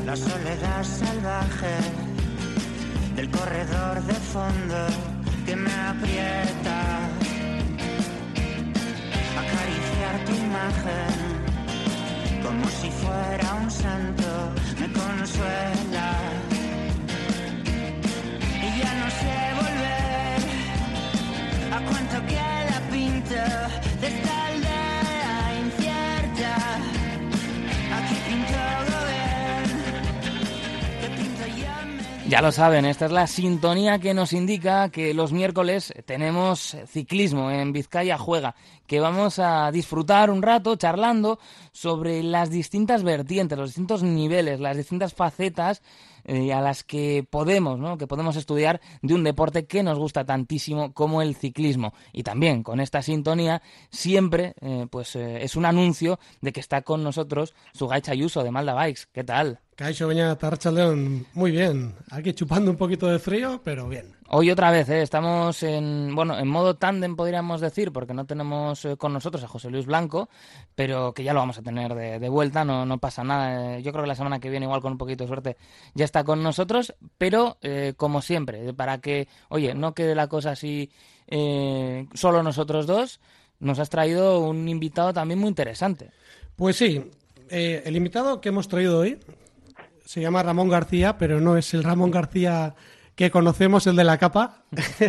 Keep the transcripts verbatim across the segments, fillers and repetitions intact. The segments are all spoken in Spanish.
la soledad salvaje del corredor de fondo que me aprieta. Acariciar tu imagen como si fuera un santo me consuela. Y ya no sé volver a cuánto queda pinta de esta aldea incierta. Aquí pinto algo bien, que pinto ya me... Ya lo saben, esta es la sintonía que nos indica que los miércoles tenemos ciclismo en Vizcaya Juega, que vamos a disfrutar un rato charlando sobre las distintas vertientes, los distintos niveles, las distintas facetas eh, a las que podemos, ¿no? que podemos estudiar de un deporte que nos gusta tantísimo como el ciclismo. Y también con esta sintonía siempre eh, pues eh, es un anuncio de que está con nosotros Sugay Chayuso de Malda Bikes. ¿Qué tal? Caixo Beñat, Arratsaldeon, muy bien. Aquí chupando un poquito de frío, pero bien. Hoy otra vez, ¿eh? Estamos en bueno en modo tándem, podríamos decir, porque no tenemos eh, con nosotros a José Luis Blanco, pero que ya lo vamos a tener de, de vuelta, no, no pasa nada. Eh, yo creo que la semana que viene, igual con un poquito de suerte, ya está con nosotros, pero eh, como siempre, para que, oye, no quede la cosa así eh, solo nosotros dos, nos has traído un invitado también muy interesante. Pues sí, eh, el invitado que hemos traído hoy se llama Ramón García, pero no es el Ramón García que conocemos, el de la capa.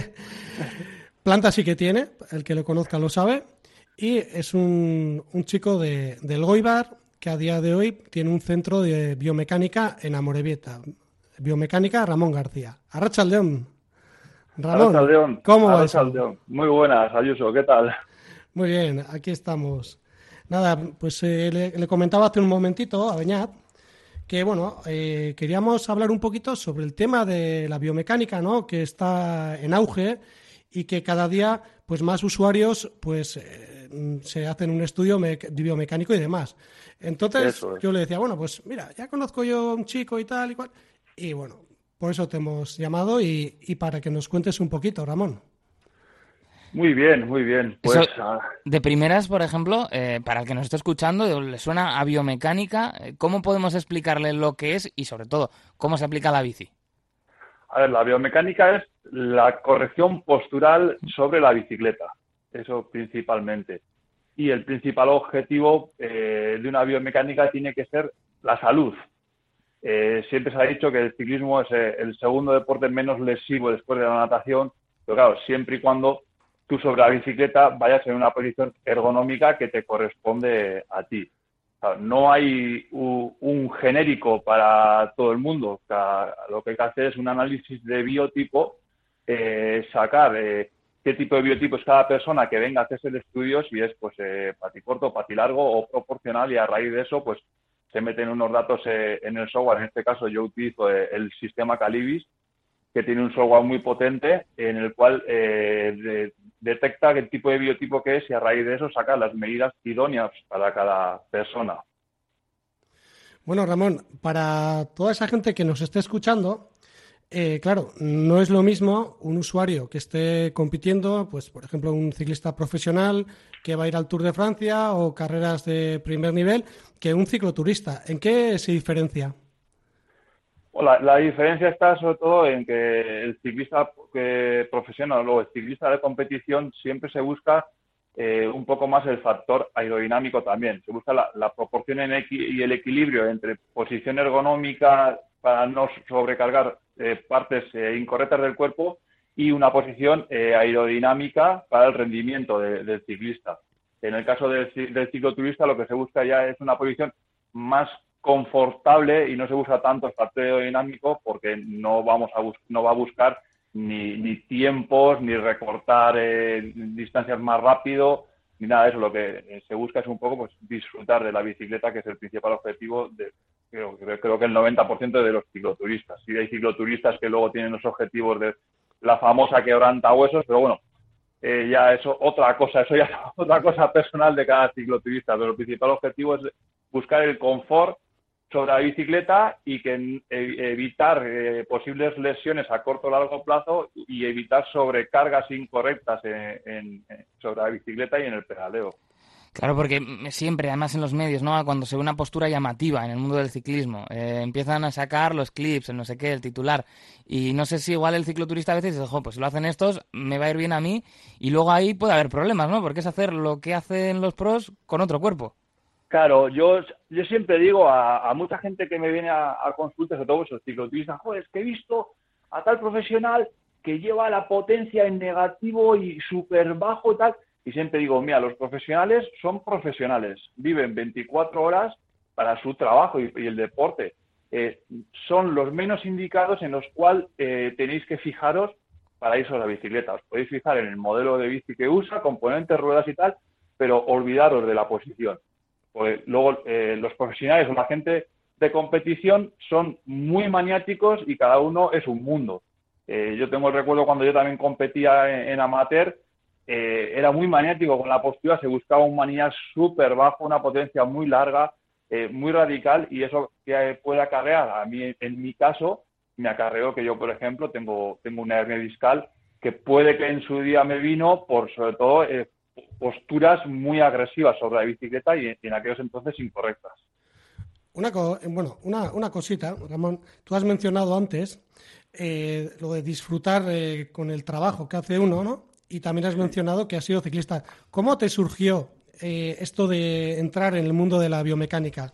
Planta sí que tiene, el que lo conozca lo sabe, y es un, un chico de, del Goibar que a día de hoy tiene un centro de biomecánica en Amorebieta. Biomecánica Ramón García. Arratsaldeon. Ramón, Arratsaldeon. ¿cómo va Arratsaldeon. Muy buenas, Ayuso, ¿qué tal? Muy bien, aquí estamos. Nada, pues eh, le, le comentaba hace un momentito a Beñat que, bueno, eh, queríamos hablar un poquito sobre el tema de la biomecánica, ¿no? Que está en auge y que cada día, pues, más usuarios, pues, eh, se hacen un estudio biomecánico y demás. Entonces, es. yo le decía, bueno, pues, mira, ya conozco yo a un chico y tal y cual. Y, bueno, por eso te hemos llamado y, y para que nos cuentes un poquito, Ramón. Muy bien, muy bien. Pues, Eso, de primeras, por ejemplo, eh, para el que nos esté escuchando, le suena a biomecánica, ¿cómo podemos explicarle lo que es y, sobre todo, cómo se aplica a la bici? A ver, la biomecánica es la corrección postural sobre la bicicleta, eso principalmente. Y el principal objetivo eh, de una biomecánica tiene que ser la salud. Eh, siempre se ha dicho que el ciclismo es eh, el segundo deporte menos lesivo después de la natación, pero claro, siempre y cuando tú sobre la bicicleta vayas en una posición ergonómica que te corresponde a ti. O sea, no hay un, un genérico para todo el mundo. O sea, lo que hay que hacer es un análisis de biotipo, eh, sacar eh, qué tipo de biotipo es cada persona que venga a hacerse el estudio, si es pues eh, paticorto, patilargo o proporcional, y a raíz de eso pues se meten unos datos eh, en el software. En este caso yo utilizo eh, el sistema Calibis, que tiene un software muy potente en el cual eh, de, detecta qué tipo de biotipo que es y a raíz de eso saca las medidas idóneas para cada persona. Bueno, Ramón, para toda esa gente que nos esté escuchando, eh, claro, no es lo mismo un usuario que esté compitiendo, pues por ejemplo un ciclista profesional que va a ir al Tour de Francia o carreras de primer nivel, que un cicloturista. ¿En qué se diferencia? La, la diferencia está sobre todo en que el ciclista que profesional o el ciclista de competición siempre se busca eh, un poco más el factor aerodinámico también. Se busca la, la proporción en equi- y el equilibrio entre posición ergonómica para no sobrecargar eh, partes eh, incorrectas del cuerpo y una posición eh, aerodinámica para el rendimiento de, del ciclista. En el caso del, del cicloturista lo que se busca ya es una posición más confortable y no se usa tanto el factor aerodinámico porque no vamos a bus- no va a buscar ni, ni tiempos ni recortar eh, distancias más rápido ni nada de eso. Lo que eh, se busca es un poco pues disfrutar de la bicicleta, que es el principal objetivo de creo, creo, creo que el noventa por ciento de los cicloturistas. Sí hay cicloturistas que luego tienen los objetivos de la famosa quebrantahuesos, pero bueno, eh, ya eso otra cosa, eso ya es otra cosa personal de cada cicloturista, pero el principal objetivo es buscar el confort sobre la bicicleta y que evitar eh, posibles lesiones a corto o largo plazo y evitar sobrecargas incorrectas en, en, en, sobre la bicicleta y en el pedaleo. Claro, porque siempre, además en los medios, ¿no? Cuando se ve una postura llamativa en el mundo del ciclismo, eh, empiezan a sacar los clips, el no sé qué, el titular. Y no sé si igual el cicloturista a veces dice, jo, pues si lo hacen estos, me va a ir bien a mí. Y luego ahí puede haber problemas, ¿no? Porque es hacer lo que hacen los pros con otro cuerpo. Claro, yo, yo siempre digo a, a mucha gente que me viene a, a consultas, sobre todo esos cicloturistas, joder, es que he visto a tal profesional que lleva la potencia en negativo y súper bajo y tal. Y siempre digo, mira, los profesionales son profesionales, viven veinticuatro horas para su trabajo y, y el deporte. Eh, son los menos indicados en los cuales eh, tenéis que fijaros para ir sobre la bicicleta. Os podéis fijar en el modelo de bici que usa, componentes, ruedas y tal, pero olvidaros de la posición. Pues luego eh, los profesionales o la gente de competición son muy maniáticos y cada uno es un mundo. Eh, yo tengo el recuerdo cuando yo también competía en, en amateur, eh, era muy maniático con la postura, se buscaba un manillar súper bajo, una potencia muy larga, eh, muy radical, y eso que puede acarrear, a mí en mi caso, me acarreó que yo, por ejemplo, tengo, tengo una hernia discal que puede que en su día me vino por, sobre todo, eh, posturas muy agresivas sobre la bicicleta y, y en aquellos entonces incorrectas. Una, co bueno, una, una cosita, Ramón, tú has mencionado antes eh, lo de disfrutar eh, con el trabajo que hace uno, ¿no? Y también has mencionado que has sido ciclista. ¿Cómo te surgió eh, esto de entrar en el mundo de la biomecánica?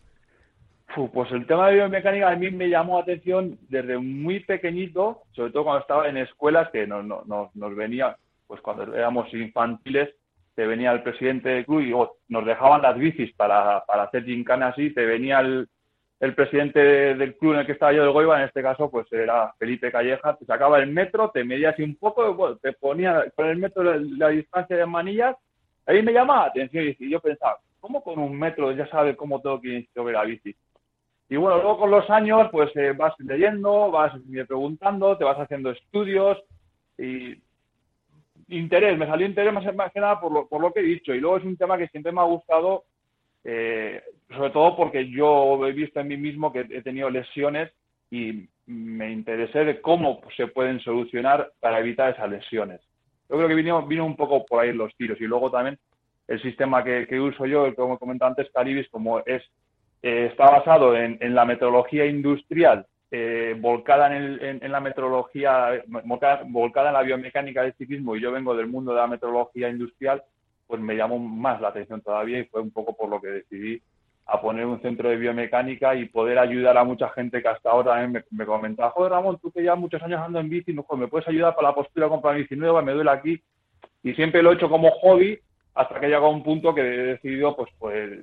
Uf, pues el tema de biomecánica a mí me llamó la atención desde muy pequeñito, sobre todo cuando estaba en escuelas que nos, nos, nos venía, pues cuando éramos infantiles, te venía el presidente del club y oh, nos dejaban las bicis para, para hacer gincanas así, te venía el, el presidente del club en el que estaba yo, del Goiba, en este caso pues era Felipe Calleja, te sacaba el metro, te medía así un poco, bueno, te ponía con el metro la, la distancia de manillas, ahí me llamaba la atención y yo pensaba, ¿cómo con un metro ya sabes cómo tengo que ir sobre la bici? Y bueno, luego con los años pues eh, vas leyendo, vas preguntando, te vas haciendo estudios y interés, me salió interés más, más que nada por lo, por lo que he dicho. Y luego es un tema que siempre me ha gustado, eh, sobre todo porque yo he visto en mí mismo que he tenido lesiones y me interesé de cómo se pueden solucionar para evitar esas lesiones. Yo creo que vino, vino un poco por ahí los tiros. Y luego también el sistema que, que uso yo, como comentaba antes, Calibis, como es Eh, está basado en, en la metrología industrial, eh, volcada en, el, en, en la metrología, volcada, volcada en la biomecánica del ciclismo, y yo vengo del mundo de la metrología industrial, pues me llamó más la atención todavía y fue un poco por lo que decidí a poner un centro de biomecánica y poder ayudar a mucha gente que hasta ahora también me, me comentaba, joder Ramón, tú que ya muchos años ando en bici, no, ¿me puedes ayudar para la postura, comprar bici nueva? Me duele aquí. Y siempre lo he hecho como hobby hasta que he llegado a un punto que he decidido pues, pues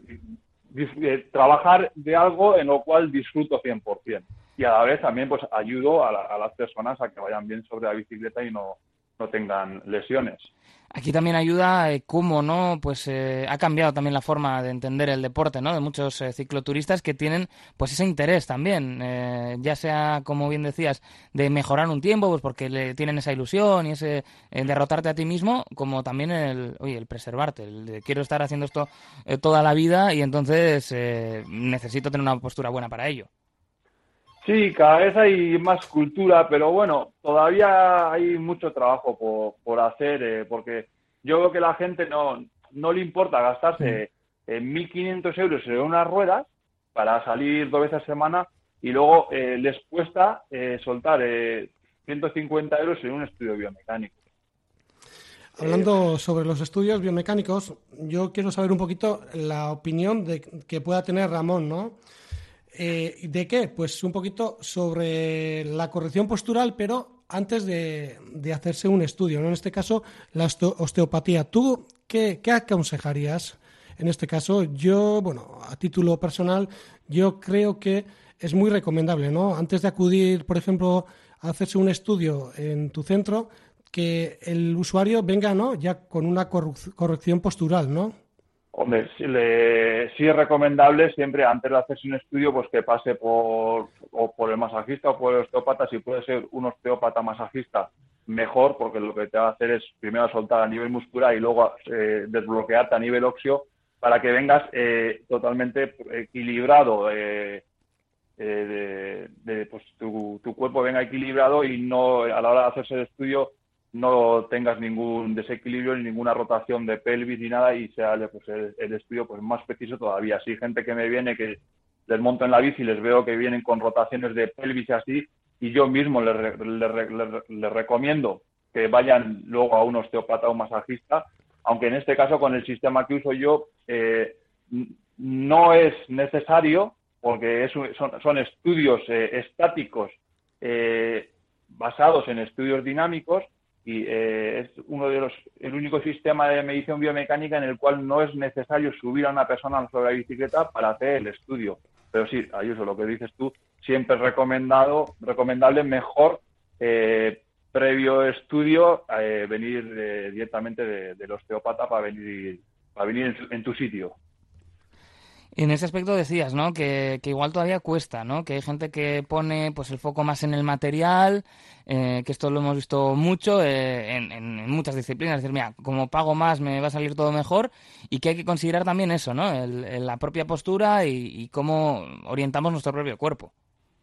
trabajar de algo en lo cual disfruto cien por ciento y a la vez también pues ayudo a, la, a las personas a que vayan bien sobre la bicicleta y no, no tengan lesiones. Aquí también ayuda eh, cómo, ¿no? Pues eh, ha cambiado también la forma de entender el deporte, ¿no? De muchos eh, cicloturistas que tienen pues ese interés también, eh, ya sea, como bien decías, de mejorar un tiempo, pues porque le tienen esa ilusión y ese eh, derrotarte a ti mismo, como también el, oye, el preservarte, el de quiero estar haciendo esto eh, toda la vida y entonces eh, necesito tener una postura buena para ello. Sí, cada vez hay más cultura, pero bueno, todavía hay mucho trabajo por, por hacer, eh, porque yo veo que la gente no, no le importa gastarse eh, mil quinientos euros en unas ruedas para salir dos veces a semana y luego eh, les cuesta eh, soltar eh, ciento cincuenta euros en un estudio biomecánico. Hablando sobre los estudios biomecánicos, yo quiero saber un poquito la opinión de, que pueda tener Ramón, ¿no? Eh, ¿De qué? Pues un poquito sobre la corrección postural, pero antes de, de hacerse un estudio, ¿no? En este caso, la osteopatía. ¿Tú qué, qué aconsejarías en este caso? Yo, bueno, a título personal, yo creo que es muy recomendable, ¿no? Antes de acudir, por ejemplo, a hacerse un estudio en tu centro, que el usuario venga, ¿no? Ya con una corrección postural, ¿no? Hombre, sí, le, sí es recomendable siempre antes de hacerse un estudio pues que pase por o por el masajista o por el osteópata. Si puede ser un osteópata masajista, mejor, porque lo que te va a hacer es primero soltar a nivel muscular y luego eh, desbloquearte a nivel óseo para que vengas eh, totalmente equilibrado, eh, eh, de, de, pues tu, tu cuerpo venga equilibrado y no a la hora de hacerse el estudio no tengas ningún desequilibrio ni ninguna rotación de pelvis ni nada y sea pues, el, el estudio pues más preciso todavía. Si hay gente que me viene que les monto en la bici y les veo que vienen con rotaciones de pelvis y así, y yo mismo les, les, les, les, les recomiendo que vayan luego a un osteópata o un masajista, aunque en este caso con el sistema que uso yo eh, no es necesario porque es, son, son estudios eh, estáticos eh, basados en estudios dinámicos y eh, es uno de los el único sistema de medición biomecánica en el cual no es necesario subir a una persona sobre la bicicleta para hacer el estudio. Pero sí, Ayuso, lo que dices tú, siempre es recomendado, recomendable mejor eh, previo estudio eh, venir eh, directamente de, del osteópata para venir para venir en, su, en tu sitio. En ese aspecto decías, ¿no? Que, que igual todavía cuesta, ¿no? Que hay gente que pone pues el foco más en el material, eh, que esto lo hemos visto mucho eh, en, en, en muchas disciplinas. Es decir, mira, como pago más me va a salir todo mejor y que hay que considerar también eso, ¿no? El, el, la propia postura y, y cómo orientamos nuestro propio cuerpo.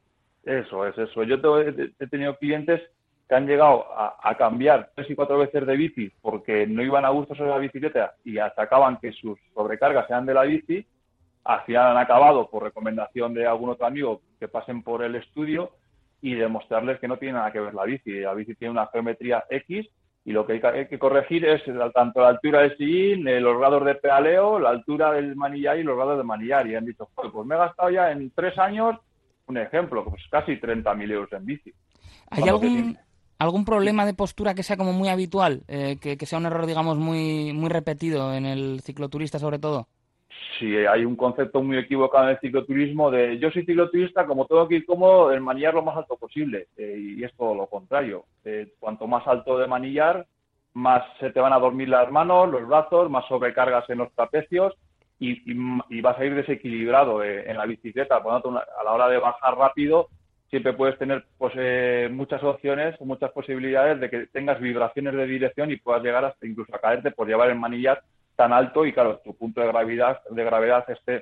Eso es, eso. Yo te, he tenido clientes que han llegado a, a cambiar tres y cuatro veces de bici porque no iban a gusto sobre la bicicleta y atacaban que sus sobrecargas sean de la bici. Al final han acabado, por recomendación de algún otro amigo, que pasen por el estudio y demostrarles que no tiene nada que ver la bici. La bici tiene una geometría X y lo que hay que, hay que corregir es tanto la altura del sillín, los grados de pedaleo, la altura del manillar y los grados de manillar. Y han dicho, pues me he gastado ya en tres años, un ejemplo, pues casi treinta mil euros en bici. ¿Hay algún, algún problema de postura que sea como muy habitual? Eh, que, que sea un error, digamos, muy, muy repetido en el cicloturista sobre todo. Sí, hay un concepto muy equivocado en el cicloturismo de yo soy cicloturista, como tengo que ir cómodo, el manillar lo más alto posible. Eh, y es todo lo contrario. Eh, cuanto más alto de manillar, más se te van a dormir las manos, los brazos, más sobrecargas en los trapecios y, y, y vas a ir desequilibrado eh, en la bicicleta. Por lo tanto, a la hora de bajar rápido, siempre puedes tener pues, eh, muchas opciones, muchas posibilidades de que tengas vibraciones de dirección y puedas llegar hasta incluso a caerte por llevar el manillar tan alto y claro, tu punto de gravedad de gravedad esté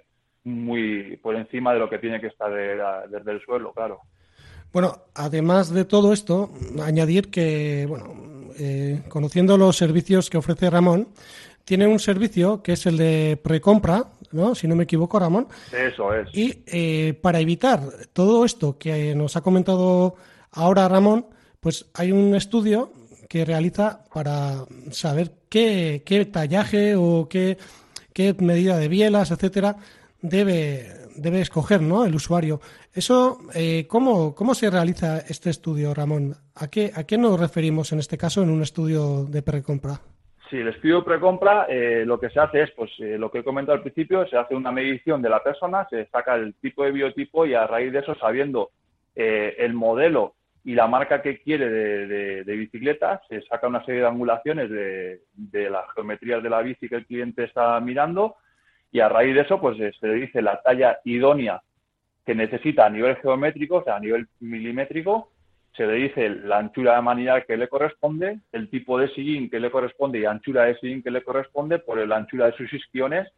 muy por encima de lo que tiene que estar de la, desde el suelo, claro. Bueno, además de todo esto, añadir que, bueno, eh, conociendo los servicios que ofrece Ramón, tiene un servicio que es el de precompra, ¿no? Si no me equivoco, Ramón. Eso es. Y eh, para evitar todo esto que nos ha comentado ahora Ramón, pues hay un estudio que realiza para saber qué, qué tallaje o qué, qué medida de bielas, etcétera, debe, debe escoger, ¿no? El usuario. Eso, eh, ¿cómo, ¿cómo se realiza este estudio, Ramón? ¿A qué, ¿A qué nos referimos en este caso en un estudio de precompra? Sí, el estudio de precompra eh, lo que se hace es, pues eh, lo que he comentado al principio, se hace una medición de la persona, se saca el tipo de biotipo y a raíz de eso, sabiendo eh, el modelo y la marca que quiere de, de, de bicicleta, se saca una serie de angulaciones de, de las geometrías de la bici que el cliente está mirando y a raíz de eso pues se le dice la talla idónea que necesita a nivel geométrico, o sea, a nivel milimétrico, se le dice la anchura de manillar que le corresponde, el tipo de sillín que le corresponde y anchura de sillín que le corresponde por la anchura de sus isquiones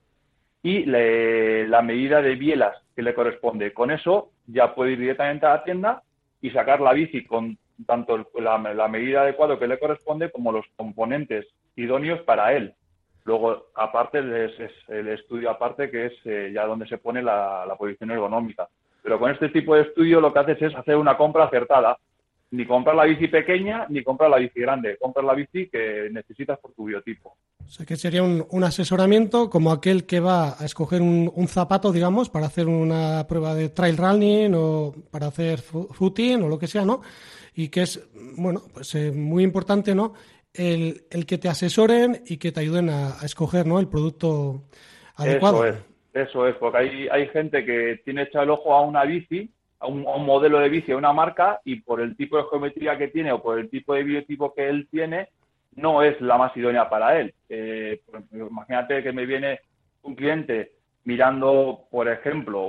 y le, la medida de bielas que le corresponde. Con eso ya puede ir directamente a la tienda y sacar la bici con tanto la, la medida adecuada que le corresponde como los componentes idóneos para él. Luego, aparte, es, es el estudio aparte que es eh, ya donde se pone la, la posición ergonómica. Pero con este tipo de estudio lo que haces es hacer una compra acertada. Ni comprar la bici pequeña, ni comprar la bici grande. Comprar la bici que necesitas por tu biotipo. O sea, que sería un, un asesoramiento como aquel que va a escoger un, un zapato, digamos, para hacer una prueba de trail running o para hacer footing o lo que sea, ¿no? Y que es, bueno, pues eh, muy importante, ¿no? El, el que te asesoren y que te ayuden a, a escoger, ¿no? El producto adecuado. Eso es, eso es, porque hay, hay gente que tiene echado el ojo a una bici, a un, a un modelo de bici, a una marca, y por el tipo de geometría que tiene o por el tipo de biotipo que él tiene, no es la más idónea para él. Eh, imagínate que me viene un cliente mirando, por ejemplo,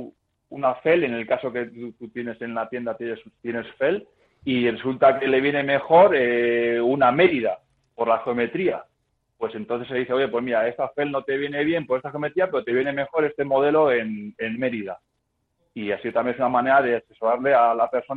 una F E L, en el caso que tú, tú tienes en la tienda, tienes, tienes F E L, y resulta que le viene mejor eh, una Mérida por la geometría. Pues entonces se dice, oye, pues mira, esta F E L no te viene bien por esta geometría, pero te viene mejor este modelo en, en Mérida. Y así también es una manera de asesorarle a la persona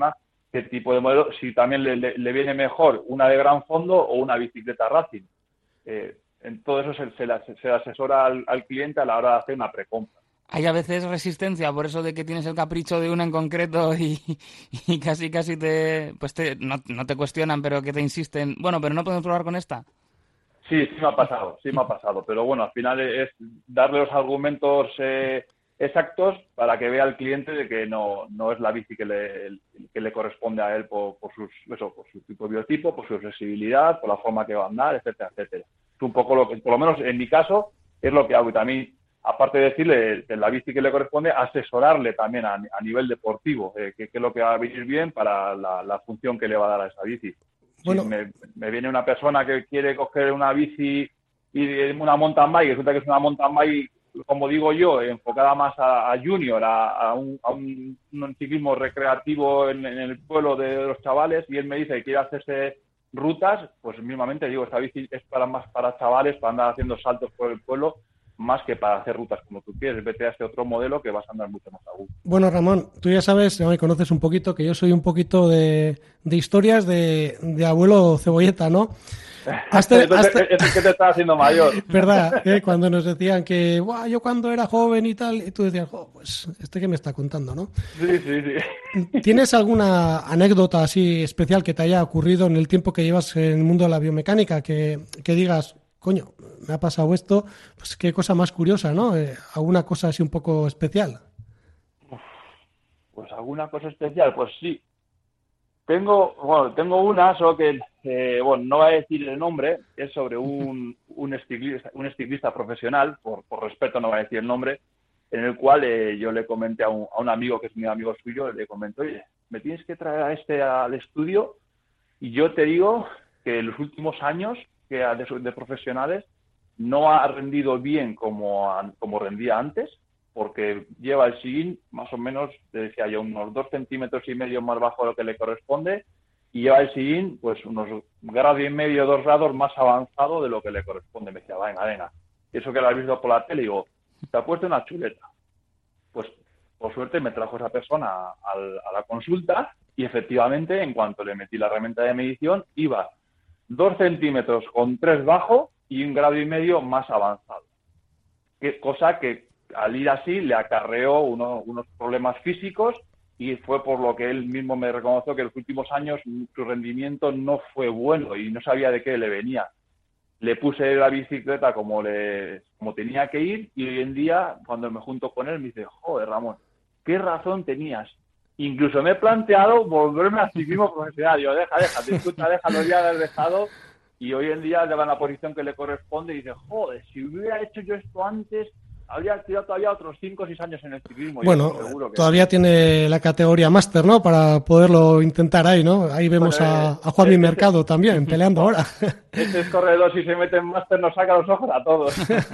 qué tipo de modelo, si también le, le, le viene mejor una de gran fondo o una bicicleta racing. Eh, en todo eso se, se, le, se le asesora al, al cliente a la hora de hacer una precompra. Hay a veces resistencia por eso de que tienes el capricho de una en concreto y, y casi casi te pues te no, no te cuestionan, pero que te insisten, bueno, pero no podemos probar con esta. Sí, sí me ha pasado, sí me ha pasado, pero bueno, al final es darle los argumentos eh, exactos para que vea el cliente de que no, no es la bici que le, que le corresponde a él por, por, sus, eso, por su tipo de biotipo, por su flexibilidad, por la forma que va a andar, etcétera, etcétera. Es un poco lo que, por lo menos en mi caso, es lo que hago. Y también, aparte de decirle de la bici que le corresponde, asesorarle también a, a nivel deportivo, eh, que, que es lo que va a venir bien para la, la función que le va a dar a esa bici. Bueno. Si me, me viene una persona que quiere coger una bici y una mountain bike, resulta que es una mountain bike, como digo yo, enfocada más a, a junior, a, a, un, a un, un ciclismo recreativo en, en el pueblo de los chavales, y él me dice que quiere hacerse rutas, pues mismamente digo, esta bici es para más para chavales, para andar haciendo saltos por el pueblo, más que para hacer rutas como tú quieres. Vete a este otro modelo que vas a andar mucho más a gusto. Bueno, Ramón, tú ya sabes, ya me conoces un poquito, que yo soy un poquito de, de historias de, de abuelo Cebolleta, ¿no? Hasta, hasta... Es el que te está haciendo mayor. ¿Verdad? ¿Eh? Cuando nos decían que, Buah, yo cuando era joven y tal, y tú decías, oh, pues este que me está contando, ¿no? Sí, sí, sí. ¿Tienes alguna anécdota así especial que te haya ocurrido en el tiempo que llevas en el mundo de la biomecánica? Que, que digas, coño, me ha pasado esto, pues qué cosa más curiosa, ¿no? Eh, ¿Alguna cosa así un poco especial? Uf, pues alguna cosa especial, pues sí. Tengo, bueno, tengo una, solo que, eh, bueno, no voy a decir el nombre, es sobre un, un, estilista, un estilista profesional, por, por respeto no voy a decir el nombre, en el cual eh, yo le comenté a un, a un amigo que es mi amigo suyo, le comenté, oye, me tienes que traer a este al estudio, y yo te digo que en los últimos años que de, de profesionales no ha rendido bien como, como rendía antes, porque lleva el sillín más o menos, te decía yo, unos dos centímetros y medio más bajo de lo que le corresponde, y lleva el sillín pues unos grado y medio, dos grados más avanzado de lo que le corresponde. Me decía, venga, venga, eso que lo has visto por la tele, y digo, te ha puesto una chuleta. Pues por suerte me trajo esa persona a, a la consulta, y efectivamente, en cuanto le metí la herramienta de medición, iba dos centímetros con tres bajo y un grado y medio más avanzado. Que, cosa que al ir así le acarreó uno, unos problemas físicos, y fue por lo que él mismo me reconoció que en los últimos años su rendimiento no fue bueno y no sabía de qué le venía. Le puse la bicicleta como, le, como tenía que ir, y hoy en día, cuando me junto con él, me dice, joder, Ramón, qué razón tenías. Incluso me he planteado volverme al ciclismo profesional. Yo, deja, deja, disculpa, déjalo ya haber dejado. Y hoy en día le va en la posición que le corresponde y dice, joder, si hubiera hecho yo esto antes, habría tirado todavía otros cinco o seis años en el ciclismo. Bueno, seguro que todavía sí. Tiene la categoría máster, ¿no? Para poderlo intentar ahí, ¿no? Ahí vemos bueno, a, a Juan Mi Mercado también peleando ahora. Este es corredor, si se mete en máster nos saca los ojos a todos.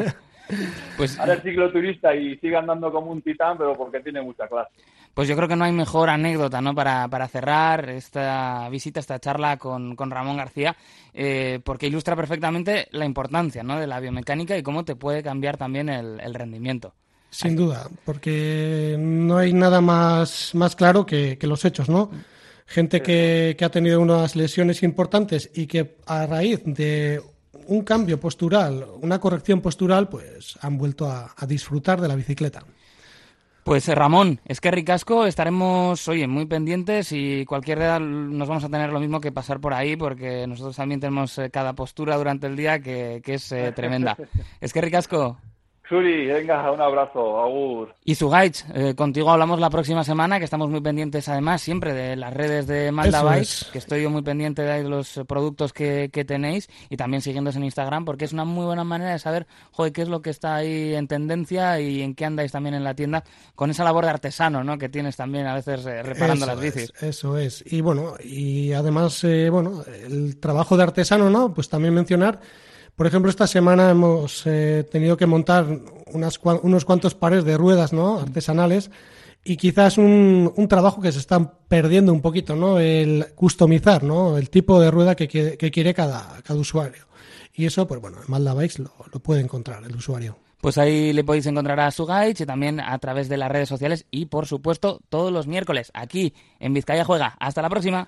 Pues ahora es cicloturista y sigue andando como un titán, pero porque tiene mucha clase. Pues yo creo que no hay mejor anécdota, ¿no? Para, para cerrar esta visita, esta charla con, con Ramón García, eh, porque ilustra perfectamente la importancia, ¿no? De la biomecánica y cómo te puede cambiar también el, el rendimiento. Sin duda, porque no hay nada más, más claro que, que los hechos, ¿no? Gente que, que ha tenido unas lesiones importantes y que a raíz de un cambio postural, una corrección postural, pues han vuelto a, a disfrutar de la bicicleta. Pues Ramón, es que ricasco, estaremos, oye, muy pendientes, y cualquier día nos vamos a tener lo mismo que pasar por ahí, porque nosotros también tenemos eh, cada postura durante el día que, que es eh, tremenda. Es que ricasco. Suri, venga, un abrazo, agur. Y Zugaich, eh, contigo hablamos la próxima semana, que estamos muy pendientes además siempre de las redes de Malda Bike, es. que estoy yo muy pendiente de los productos que, que tenéis, y también siguiéndose en Instagram, porque es una muy buena manera de saber, joder, qué es lo que está ahí en tendencia y en qué andáis también en la tienda, con esa labor de artesano, ¿no? Que tienes también a veces eh, reparando eso las bicis. Es, eso es, y bueno, y además, eh, bueno, el trabajo de artesano, ¿no? Pues también mencionar. Por ejemplo, esta semana hemos eh, tenido que montar unas, unos cuantos pares de ruedas, ¿no? Artesanales, y quizás un, un trabajo que se está perdiendo un poquito, ¿no? El customizar, ¿no? El tipo de rueda que quiere, que quiere cada, cada usuario. Y eso, pues bueno, en Malda Bikes lo, lo puede encontrar el usuario. Pues ahí le podéis encontrar a Sugaich y también a través de las redes sociales y, por supuesto, todos los miércoles aquí en Vizcaya Juega. Hasta la próxima.